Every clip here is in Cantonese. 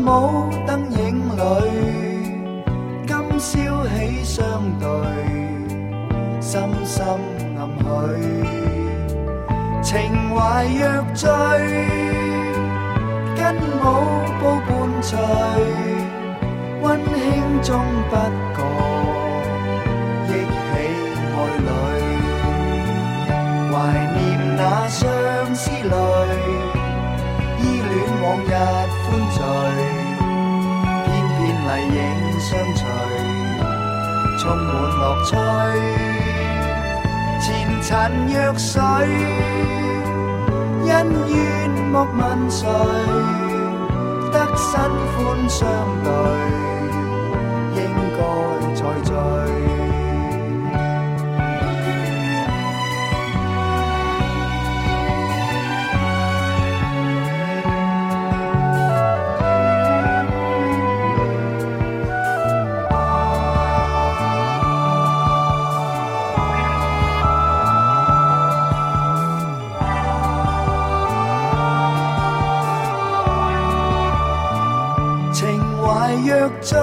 舞燈影裏，今宵起相對，深深暗許，情懷若醉，跟舞步伴隨，溫馨中不覺憶起愛侶，懷念那相思淚，依戀往日歡聚，偏偏麗影相隨，充滿樂趣。前塵若水，恩怨莫問誰，得新歡相對，應該再聚。若醉，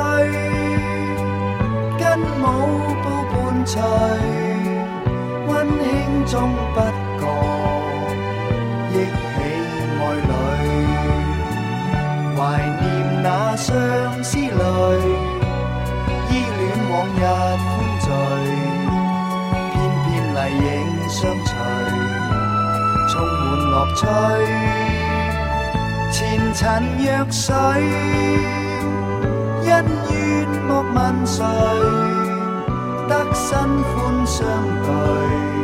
跟舞步伴隨，溫馨中不覺憶起愛侶，懷念那相思淚，依戀往日歡聚，偏偏麗影相隨，充滿樂趣。前塵若水，恩怨莫問誰，得新歡相對。